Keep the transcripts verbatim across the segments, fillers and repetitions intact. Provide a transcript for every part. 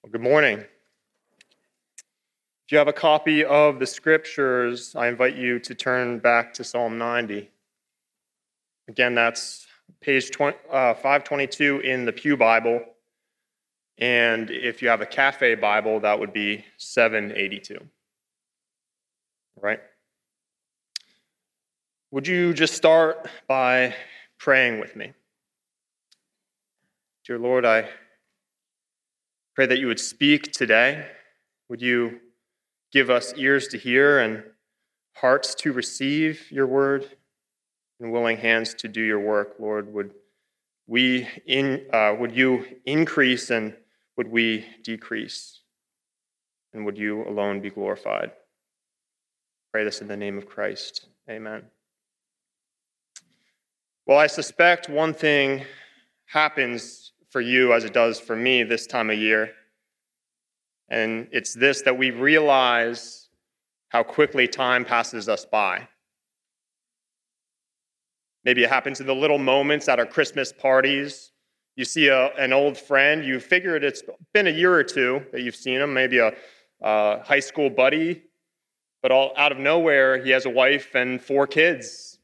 Well, good morning. If you have a copy of the scriptures, I invite you to turn back to Psalm ninety. Again, that's page five twenty-two in the Pew Bible. And if you have a Cafe Bible, that would be seven eighty-two. Right? Would you just start by praying with me? Dear Lord, I pray that you would speak today. Would you give us ears to hear and hearts to receive your word and willing hands to do your work, Lord? Would we in uh, would you increase and would we decrease? And would you alone be glorified? Pray this in the name of Christ. Amen. Well, I suspect one thing happens for you as it does for me this time of year. And it's this, that we realize how quickly time passes us by. Maybe it happens in the little moments at our Christmas parties. You see a, an old friend, you figured it's been a year or two that you've seen him, maybe a, a high school buddy, but all out of nowhere, he has a wife and four kids.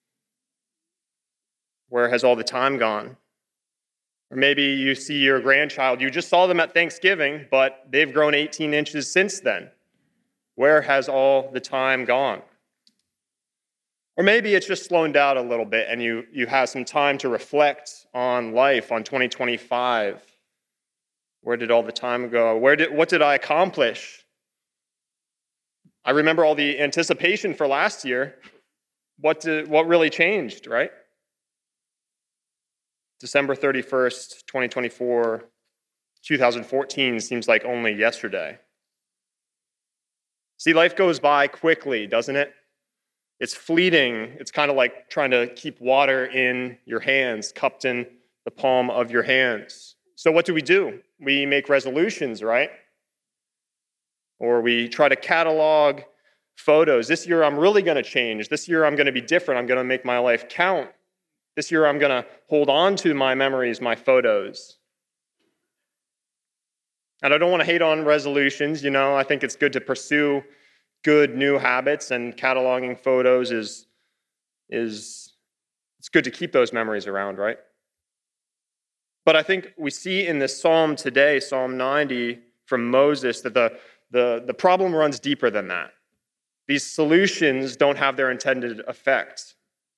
Where has all the time gone? Or maybe you see your grandchild, you just saw them at Thanksgiving, but they've grown eighteen inches since then. Where has all the time gone? Or maybe it's just slowed down a little bit and you, you have some time to reflect on life, on twenty twenty-five. Where did all the time go? Where did what did I accomplish? I remember all the anticipation for last year. What did, what really changed, right? December thirty-first, twenty twenty-four, two thousand fourteen seems like only yesterday. See, life goes by quickly, doesn't it? It's fleeting. It's kind of like trying to keep water in your hands, cupped in the palm of your hands. So what do we do? We make resolutions, right? Or we try to catalog photos. This year I'm really going to change. This year I'm going to be different. I'm going to make my life count. This year, I'm going to hold on to my memories, my photos. And I don't want to hate on resolutions. You know, I think it's good to pursue good new habits, and cataloging photos is, is it's good to keep those memories around, right? But I think we see in this psalm today, Psalm ninety, from Moses, that the, the, the problem runs deeper than that. These solutions don't have their intended effect.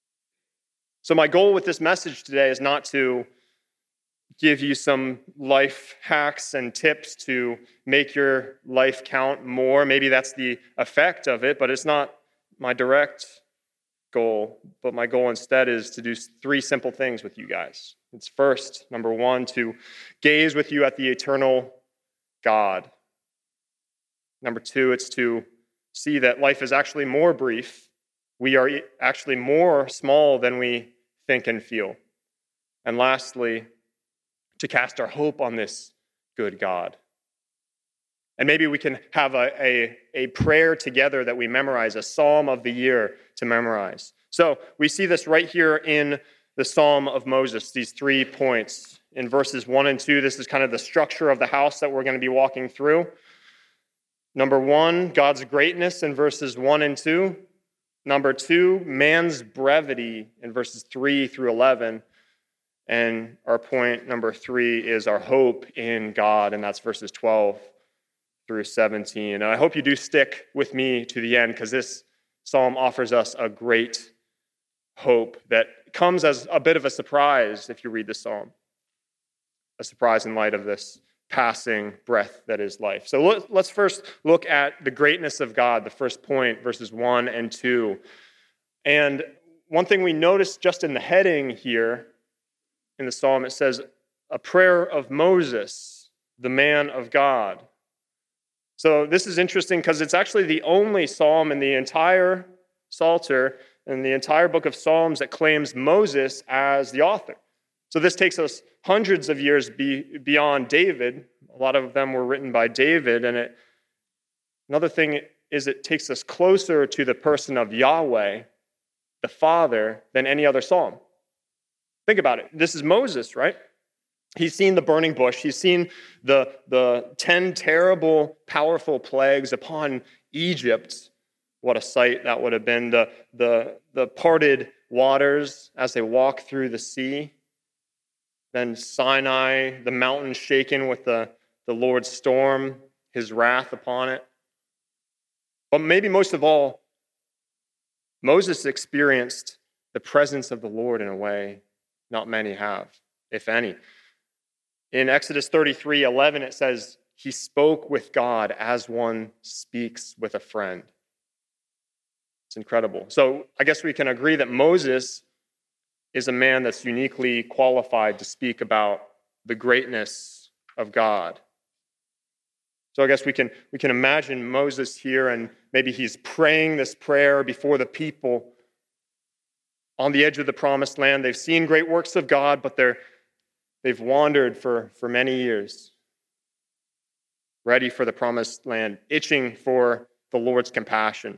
So my goal with this message today is not to give you some life hacks and tips to make your life count more. Maybe that's the effect of it, but it's not my direct goal. But my goal instead is to do three simple things with you guys. It's first, number one, to gaze with you at the eternal God. Number two, it's to see that life is actually more brief. We are actually more small than we think and feel. And lastly, to cast our hope on this good God. And maybe we can have a, a, a prayer together that we memorize, a psalm of the year to memorize. So we see this right here in the Psalm of Moses, these three points. In verses one and two, this is kind of the structure of the house that we're going to be walking through. Number one, God's greatness in verses one and two. Number two, man's brevity in verses three through eleven. And our point number three is our hope in God, and that's verses twelve through seventeen. And I hope you do stick with me to the end, because this psalm offers us a great hope that comes as a bit of a surprise if you read the psalm. A surprise in light of this passing breath that is life. So let's first look at the greatness of God, the first point, verses one and two. And one thing we notice just in the heading here in the psalm, it says, a prayer of Moses, the man of God. So this is interesting because it's actually the only psalm in the entire Psalter, in the entire book of Psalms, that claims Moses as the author. So this takes us hundreds of years be, beyond David. A lot of them were written by David. And it, another thing is it takes us closer to the person of Yahweh, the Father, than any other psalm. Think about it. This is Moses, right? He's seen the burning bush. He's seen the, the ten terrible, powerful plagues upon Egypt. What a sight that would have been. The, the, the parted waters as they walk through the sea. Then Sinai, the mountain shaken with the, the Lord's storm, his wrath upon it. But maybe most of all, Moses experienced the presence of the Lord in a way not many have, if any. In Exodus thirty-three eleven, it says, he spoke with God as one speaks with a friend. It's incredible. So I guess we can agree that Moses is a man that's uniquely qualified to speak about the greatness of God. So I guess we can, we can imagine Moses here, and maybe he's praying this prayer before the people on the edge of the promised land. They've seen great works of God, but they're, they've wandered for, for many years, ready for the promised land, itching for the Lord's compassion.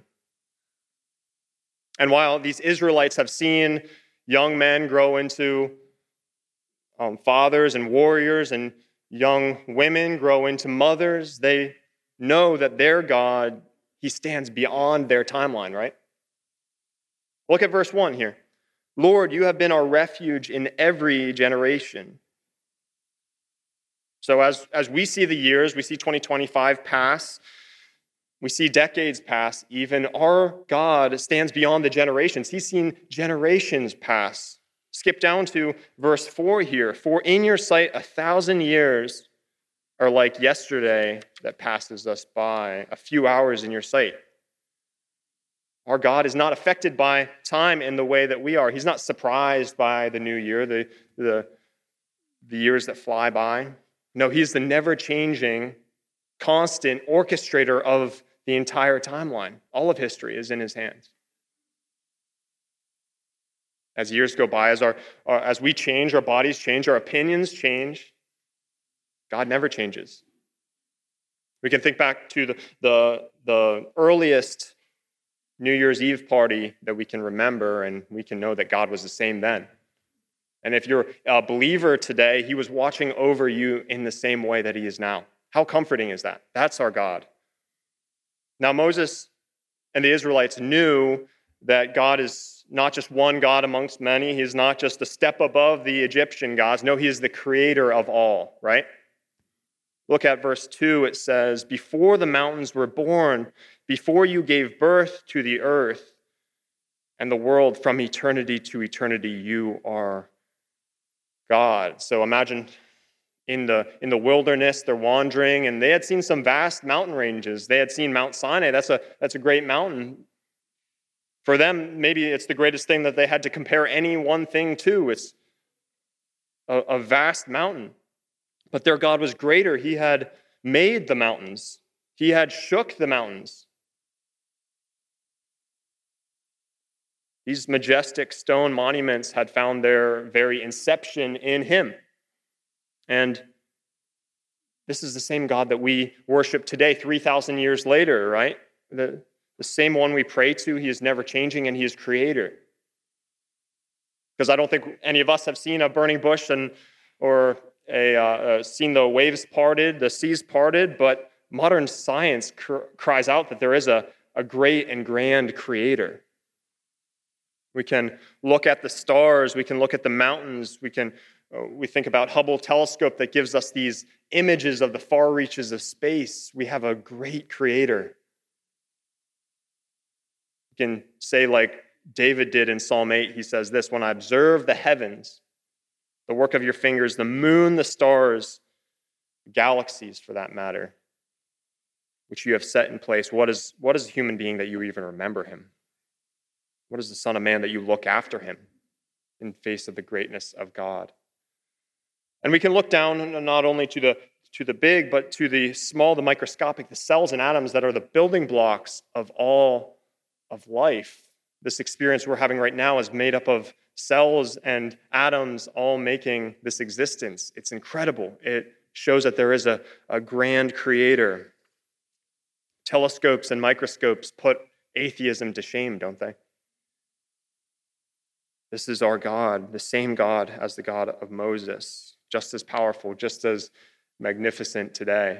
And while these Israelites have seen young men grow into um, fathers and warriors, and young women grow into mothers, they know that their God, he stands beyond their timeline, right? Look at verse one here. Lord, you have been our refuge in every generation. So as, as we see the years, we see twenty twenty-five pass, we see decades pass, even our God stands beyond the generations. He's seen generations pass. Skip down to verse four here. For in your sight a thousand years are like yesterday that passes us by, a few hours in your sight. Our God is not affected by time in the way that we are. He's not surprised by the new year, the, the, the years that fly by. No, he's the never-changing, constant orchestrator of the entire timeline. All of history is in his hands. As years go by, as, our, our, as we change, our bodies change, our opinions change, God never changes. We can think back to the, the, the earliest New Year's Eve party that we can remember, and we can know that God was the same then. And if you're a believer today, he was watching over you in the same way that he is now. How comforting is that? That's our God. Now, Moses and the Israelites knew that God is not just one God amongst many. He is not just a step above the Egyptian gods. No, he is the creator of all, right? Look at verse two. It says, before the mountains were born, before you gave birth to the earth and the world, from eternity to eternity, you are God. So imagine in the, in the wilderness, they're wandering, and they had seen some vast mountain ranges. They had seen Mount Sinai. That's a, that's a great mountain. For them, maybe it's the greatest thing that they had to compare any one thing to. It's a, a vast mountain. But their God was greater. He had made the mountains. He had shook the mountains. These majestic stone monuments had found their very inception in him. And this is the same God that we worship today, three thousand years later, right? The, the same one we pray to. He is never changing, and he is creator. Because I don't think any of us have seen a burning bush and or a, uh, uh, seen the waves parted, the seas parted, but modern science cr- cries out that there is a, a great and grand creator. We can look at the stars, we can look at the mountains, we can uh, we think about Hubble telescope that gives us these images of the far reaches of space. We have a great creator. We can say like David did in Psalm eight, he says this, when I observe the heavens, the work of your fingers, the moon, the stars, galaxies for that matter, which you have set in place, what is, what is a human being that you even remember him? What is the Son of Man that you look after him in face of the greatness of God? And we can look down not only to the, to the big, but to the small, the microscopic, the cells and atoms that are the building blocks of all of life. This experience we're having right now is made up of cells and atoms all making this existence. It's incredible. It shows that there is a, a grand creator. Telescopes and microscopes put atheism to shame, don't they? This is our God, the same God as the God of Moses. just as powerful, just as magnificent today.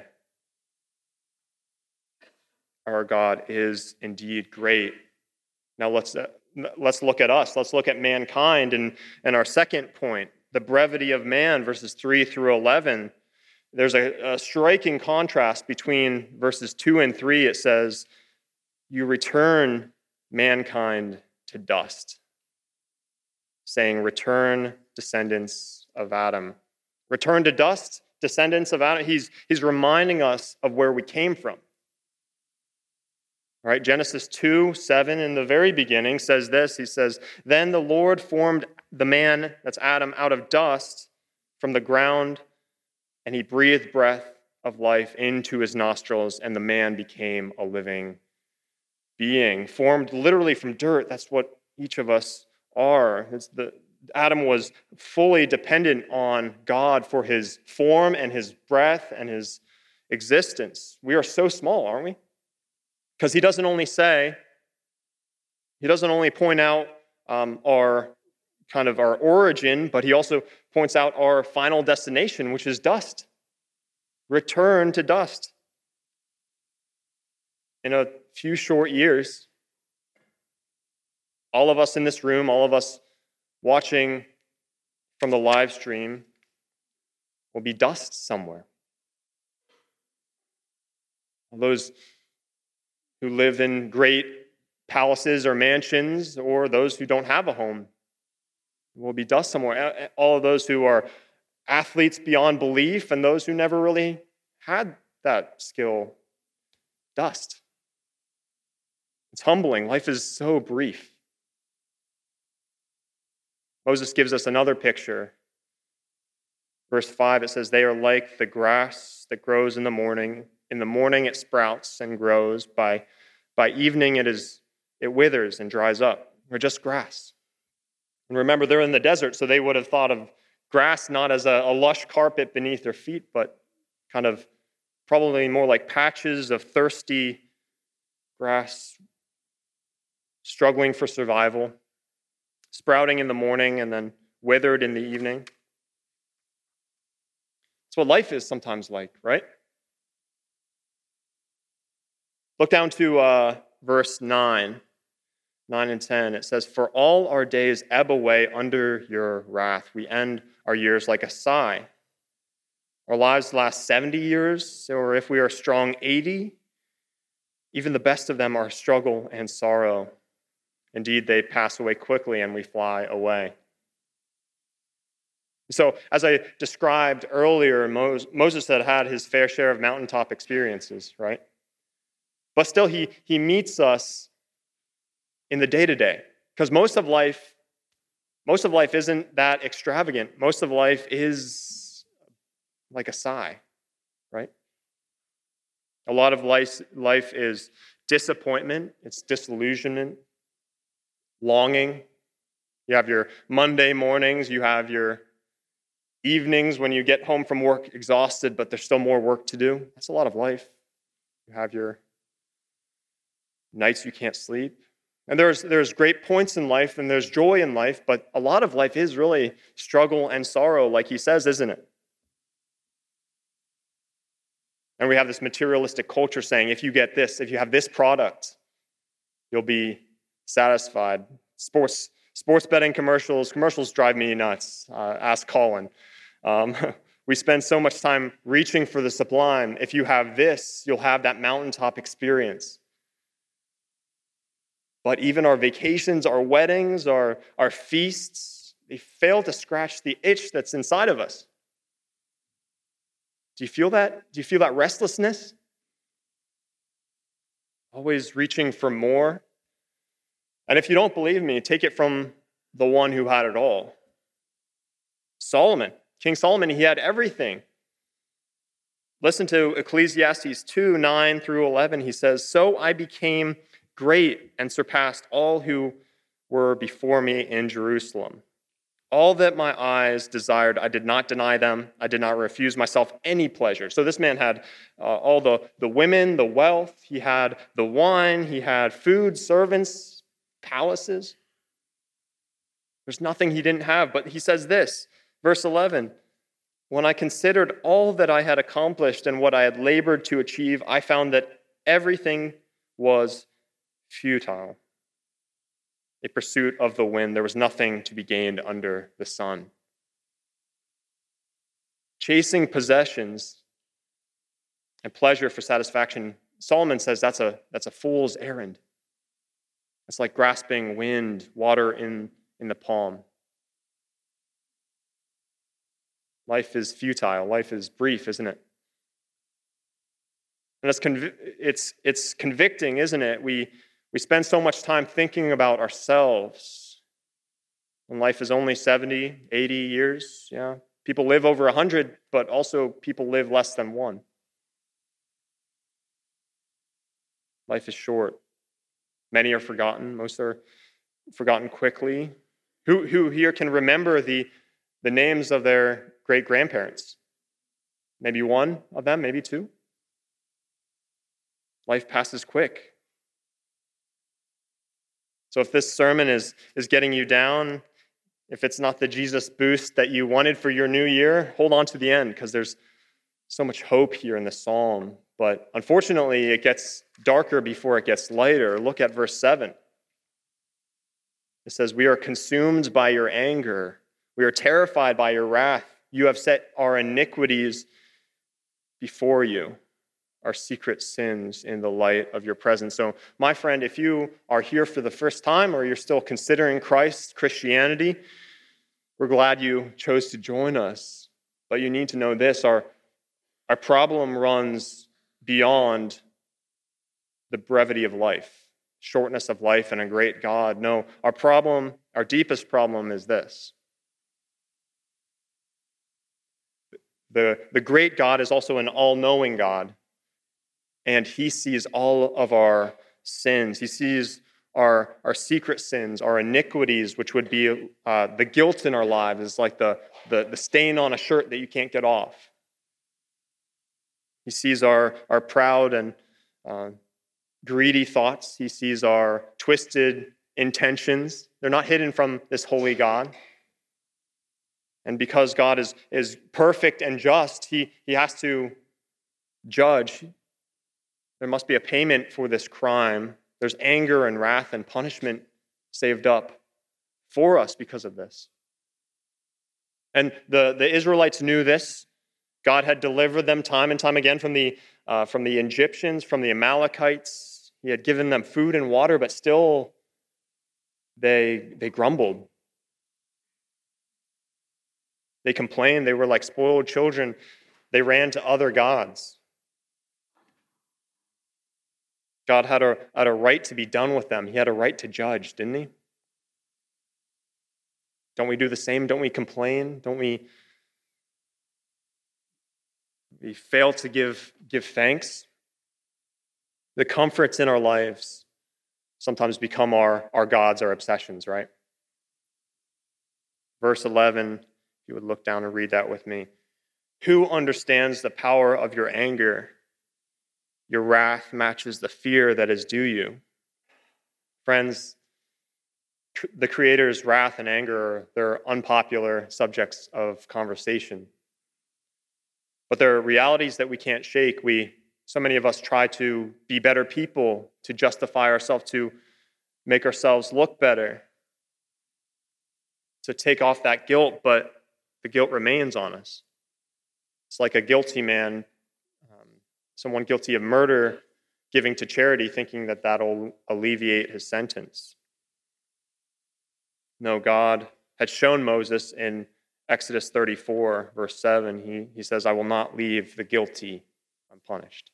Our God is indeed great. Now let's uh, let's look at us. Let's look at mankind and, and our second point, the brevity of man, verses three through eleven. There's a, a striking contrast between verses two and three. It says, "You return mankind to dust," saying, "Return, descendants of Adam." Return to dust, descendants of Adam. He's, he's reminding us of where we came from. All right, Genesis two, seven, in the very beginning says this. He says, "Then the Lord formed the man," that's Adam, "out of dust from the ground, and he breathed breath of life into his nostrils, and the man became a living being." Formed literally from dirt. That's what each of us are. It's the, Adam was fully dependent on God for his form and his breath and his existence. We are so small, aren't we? Because he doesn't only say, he doesn't only point out um, our kind of our origin, but he also points out our final destination, which is dust. Return to dust. In a few short years, all of us in this room, all of us watching from the live stream, will be dust somewhere. Those who live in great palaces or mansions, or those who don't have a home, will be dust somewhere. All of those who are athletes beyond belief, and those who never really had that skill, dust. It's humbling. Life is so brief. Moses gives us another picture. Verse five, it says, "They are like the grass that grows in the morning. In the morning it sprouts and grows. By, by evening it is it withers and dries up." They're just grass. And remember, they're in the desert, so they would have thought of grass not as a, a lush carpet beneath their feet, but kind of probably more like patches of thirsty grass, struggling for survival, sprouting in the morning and then withered in the evening. That's what life is sometimes like, right? Look down to uh, verse nine, nine and ten. It says, "For all our days ebb away under your wrath. We end our years like a sigh. Our lives last seventy years, or if we are strong, eighty. Even the best of them are struggle and sorrow. Indeed, they pass away quickly and we fly away." So, as I described earlier, Moses had had his fair share of mountaintop experiences, right? But still, he, he meets us in the day-to-day. Because most of life, most of life isn't that extravagant. Most of life is like a sigh, right? A lot of life, life is disappointment, it's disillusionment, longing. You have your Monday mornings, you have your evenings when you get home from work exhausted, but there's still more work to do. That's a lot of life. You have your nights you can't sleep. And there's, there's great points in life and there's joy in life, but a lot of life is really struggle and sorrow, like he says, isn't it? And we have this materialistic culture saying, if you get this, if you have this product, you'll be satisfied. Sports sports betting commercials, commercials drive me nuts. Uh, ask Colin. Um, we spend so much time reaching for the sublime. If you have this, you'll have that mountaintop experience. But even our vacations, our weddings, our, our feasts, they fail to scratch the itch that's inside of us. Do you feel that? Do you feel that restlessness? Always reaching for more? And if you don't believe me, take it from the one who had it all. Solomon. King Solomon, he had everything. Listen to Ecclesiastes two, nine through eleven. He says, "So I became great and surpassed all who were before me in Jerusalem. All that my eyes desired, I did not deny them. I did not refuse myself any pleasure." So this man had uh, all the, the women, the wealth. He had the wine. He had food, servants, palaces. There's nothing he didn't have. But he says this, verse eleven, When I considered all that I had accomplished and what I had labored to achieve, I found that everything was futile. A pursuit of the wind. There was nothing to be gained under the sun. Chasing possessions and pleasure for satisfaction, Solomon says that's a, that's a fool's errand. It's like grasping wind, water in, in the palm. Life is futile. Life is brief, isn't it? And it's, conv- it's, it's convicting, isn't it? We, we spend so much time thinking about ourselves when life is only seventy, eighty years. Yeah, people live over one hundred, but also people live less than one. Life is short. Many are forgotten. Most are forgotten quickly. Who, who here can remember the, the names of their great-grandparents? Maybe one of them, maybe two. Life passes quick. So if this sermon is, is getting you down, if it's not the Jesus boost that you wanted for your new year, hold on to the end, because there's so much hope here in the psalm. But unfortunately, it gets darker before it gets lighter. Look at verse seven. It says, "We are consumed by your anger. We are terrified by your wrath. You have set our iniquities before you, our secret sins in the light of your presence." So, my friend, if you are here for the first time or you're still considering Christ, Christianity, we're glad you chose to join us. But you need to know this, our, our problem runs beyond the brevity of life, shortness of life, and a great God. No, our problem, our deepest problem is this. The, the great God is also an all-knowing God, and he sees all of our sins. He sees our, our secret sins, our iniquities, which would be uh, the guilt in our lives. It's like the, the, the stain on a shirt that you can't get off. He sees our, our proud and uh, greedy thoughts. He sees our twisted intentions. They're not hidden from this holy God. And because God is, is perfect and just, he, he has to judge. There must be a payment for this crime. There's anger and wrath and punishment saved up for us because of this. And the, the Israelites knew this. God had delivered them time and time again from the, uh, from the Egyptians, from the Amalekites. He had given them food and water, but still they, they grumbled. They complained. They were like spoiled children. They ran to other gods. God had a, had a right to be done with them. He had a right to judge, didn't he? Don't we do the same? Don't we complain? Don't we, we fail to give, give thanks? The comforts in our lives sometimes become our, our gods, our obsessions, right? Verse eleven, if you would look down and read that with me. "Who understands the power of your anger? Your wrath matches the fear that is due you." Friends, the Creator's wrath and anger, they're unpopular subjects of conversation. But they're realities that we can't shake. We, so many of us try to be better people, to justify ourselves, to make ourselves look better, to take off that guilt, but the guilt remains on us. It's like a guilty man, um, someone guilty of murder, giving to charity, thinking that that'll alleviate his sentence. No, God had shown Moses in Exodus thirty-four, verse seven, he, he says, "I will not leave the guilty unpunished."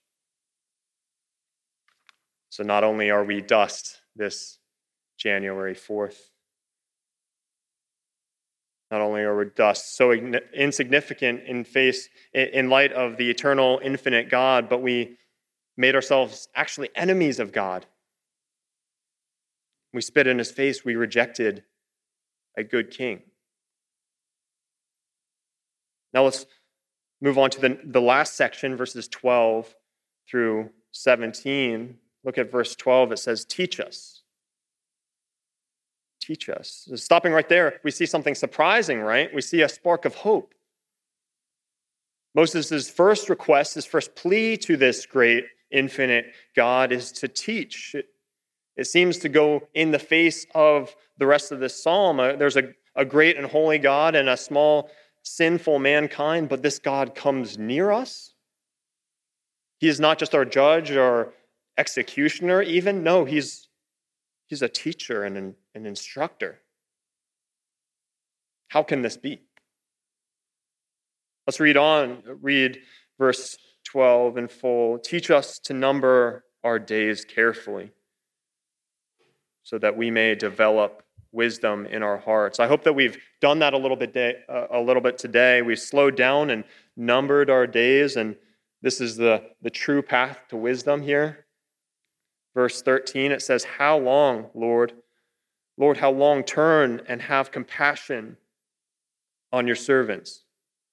So not only are we dust this January fourth, not only are we dust, so insignificant in face, in light of the eternal, infinite God, but we made ourselves actually enemies of God. We spit in his face. We rejected a good king. Now let's move on to the, the last section, verses twelve through seventeen. Look at verse twelve. It says, "Teach us." Teach us. Stopping right there, we see something surprising, right? We see a spark of hope. Moses' first request, his first plea to this great, infinite God is to teach. It, it seems to go in the face of the rest of this psalm. Uh, there's a, a great and holy God and a small, sinful mankind, but this God comes near us. He is not just our judge or executioner even. No, he's, he's a teacher and an, an instructor. How can this be? Let's read on. Read verse twelve in full. Teach us to number our days carefully so that we may develop wisdom in our hearts. I hope that we've done that a little bit day, uh, a little bit today. We've slowed down and numbered our days, and this is the, the true path to wisdom here. Verse thirteen, it says, "How long, Lord? Lord, how long? Turn and have compassion on your servants."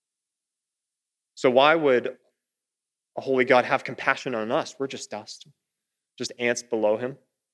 So why would a holy God have compassion on us? We're just dust, just ants below him.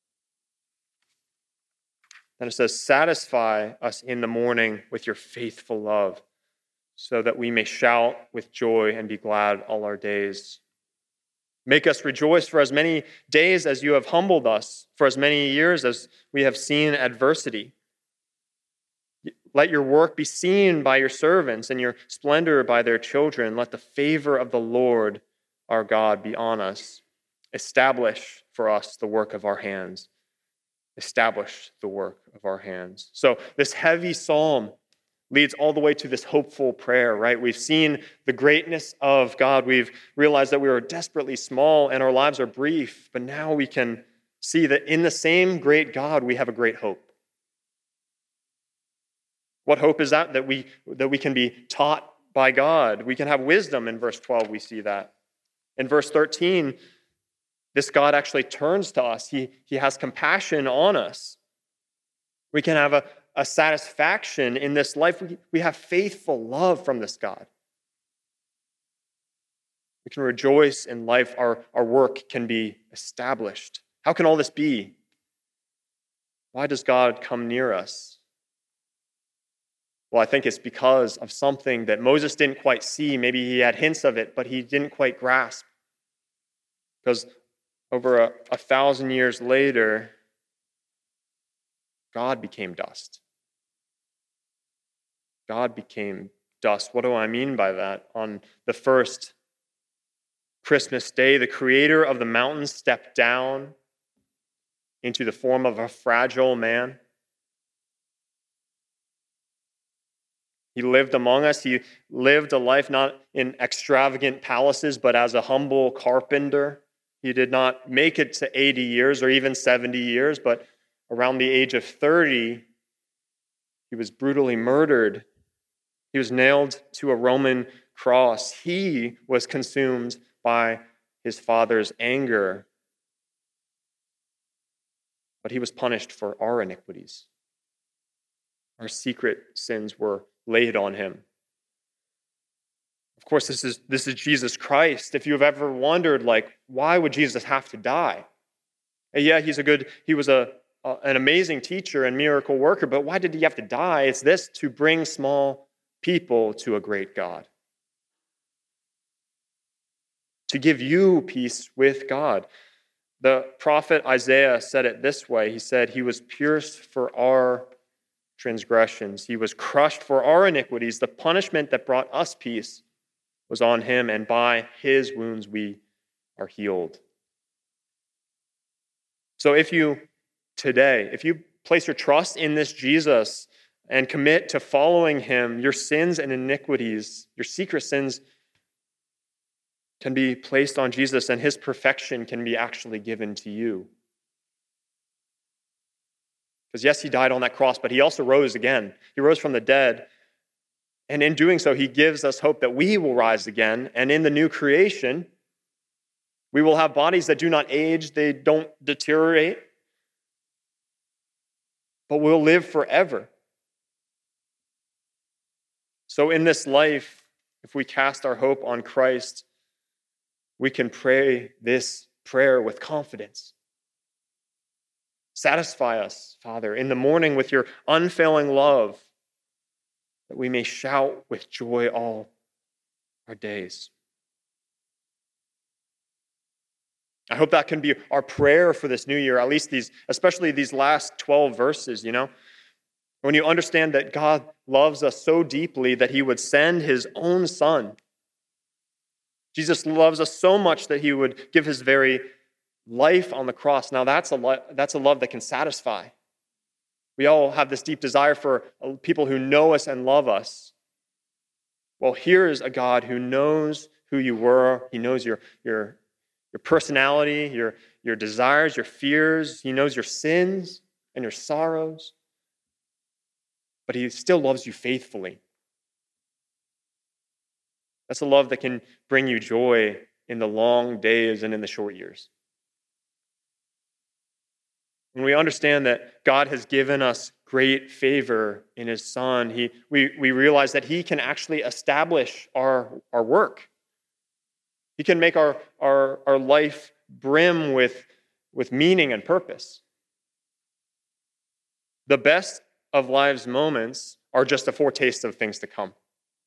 Then it says, "Satisfy us in the morning with your faithful love, so that we may shout with joy and be glad all our days. Make us rejoice for as many days as you have humbled us, for as many years as we have seen adversity. Let your work be seen by your servants and your splendor by their children. Let the favor of the Lord our God be on us. Establish for us the work of our hands." Establish the work of our hands. So this heavy psalm leads all the way to this hopeful prayer, right? We've seen the greatness of God. We've realized that we are desperately small and our lives are brief, but now we can see that in the same great God, we have a great hope. What hope is that? That we, that we can be taught by God. We can have wisdom. In verse twelve, we see that. In verse thirteen, this God actually turns to us. He, he has compassion on us. We can have a, a satisfaction in this life. We, we have faithful love from this God. We can rejoice in life. Our, our work can be established. How can all this be? Why does God come near us? Well, I think it's because of something that Moses didn't quite see. Maybe he had hints of it, but he didn't quite grasp. Because over a, a thousand years later, God became dust. God became dust. What do I mean by that? On the first Christmas day, the creator of the mountains stepped down into the form of a fragile man. He lived among us. He lived a life not in extravagant palaces, but as a humble carpenter. He did not make it to eighty years or even seventy years, but around the age of thirty, he was brutally murdered. He was nailed to a Roman cross. He was consumed by his Father's anger, but he was punished for our iniquities. Our secret sins were laid on him. Of course, this is this is Jesus Christ. If you've ever wondered, like, why would Jesus have to die? And yeah, he's a good, he was a, a an amazing teacher and miracle worker, but why did he have to die? It's this: to bring small people to a great God. To give you peace with God. The prophet Isaiah said it this way. He said, "He was pierced for our transgressions. He was crushed for our iniquities. The punishment that brought us peace was on him, and by his wounds we are healed." So if you today, if you place your trust in this Jesus and commit to following him, your sins and iniquities, your secret sins, can be placed on Jesus, and his perfection can be actually given to you. Because yes, he died on that cross, but he also rose again. He rose from the dead. And in doing so, he gives us hope that we will rise again. And in the new creation, we will have bodies that do not age, they don't deteriorate, but we'll live forever. So in this life, if we cast our hope on Christ, we can pray this prayer with confidence. Satisfy us, Father, in the morning with your unfailing love, that we may shout with joy all our days. I hope that can be our prayer for this new year, at least these, especially these last twelve verses, you know? When you understand that God loves us so deeply that he would send his own son. Jesus loves us so much that he would give his very life on the cross. Now that's a, lo- that's a love that can satisfy. We all have this deep desire for people who know us and love us. Well, here is a God who knows who you were. He knows your, your, your personality, your, your desires, your fears. He knows your sins and your sorrows. But he still loves you faithfully. That's a love that can bring you joy in the long days and in the short years. When we understand that God has given us great favor in his Son, he, we, we realize that he can actually establish our, our work. He can make our, our, our life brim with, with meaning and purpose. The best of life's moments are just a foretaste of things to come.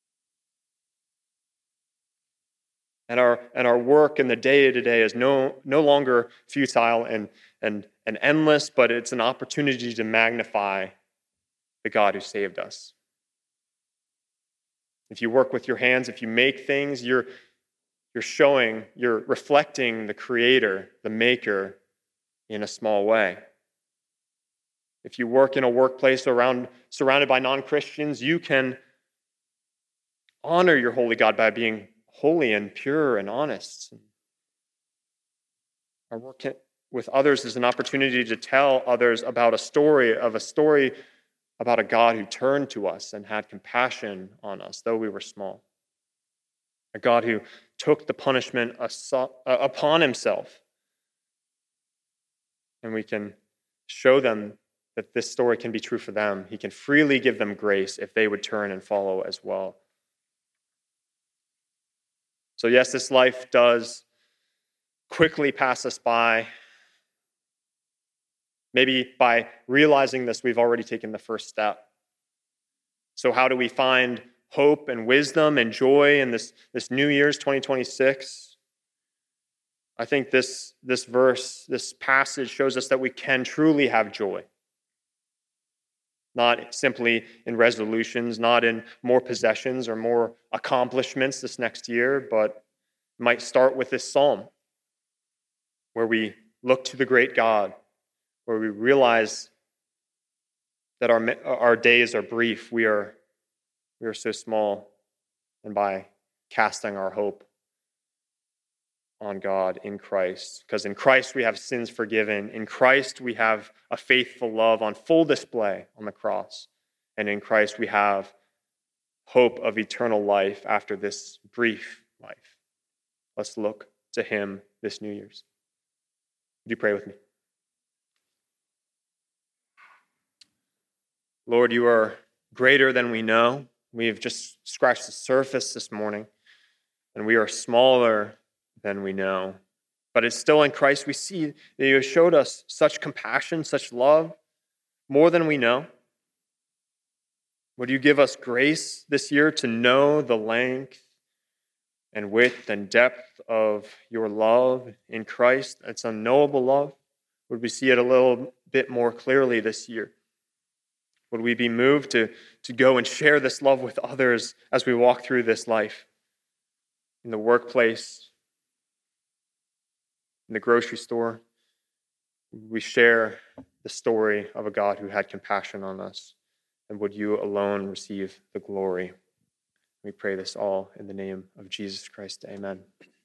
And our, and our work in the day-to-day is no, no longer futile and, and, and endless, but it's an opportunity to magnify the God who saved us. If you work with your hands, if you make things, you're, you're showing, you're reflecting the Creator, the Maker, in a small way. If you work in a workplace around, surrounded by non-Christians, you can honor your holy God by being holy and pure and honest. Our work with others is an opportunity to tell others about a story of a story about a God who turned to us and had compassion on us, though we were small. A God who took the punishment upon himself. And we can show them that this story can be true for them. He can freely give them grace if they would turn and follow as well. So yes, this life does quickly pass us by. Maybe by realizing this, we've already taken the first step. So how do we find hope and wisdom and joy in this, this New Year's twenty twenty-six? I think this, this verse, this passage shows us that we can truly have joy. Not simply in resolutions, not in more possessions or more accomplishments this next year, but might start with this psalm where we look to the great God, where we realize that our, our days are brief. We are, we are so small. And by casting our hope on God in Christ, because in Christ we have sins forgiven. In Christ we have a faithful love on full display on the cross. And in Christ we have hope of eternal life after this brief life. Let's look to him this New Year's. Would you pray with me? Lord, you are greater than we know. We've just scratched the surface this morning, and we are smaller than we know. But it's still in Christ we see that you have showed us such compassion, such love, more than we know. Would you give us grace this year to know the length and width and depth of your love in Christ? It's unknowable love. Would we see it a little bit more clearly this year? Would we be moved to, to go and share this love with others as we walk through this life? In the workplace, in the grocery store, we share the story of a God who had compassion on us. And would you alone receive the glory? We pray this all in the name of Jesus Christ. Amen.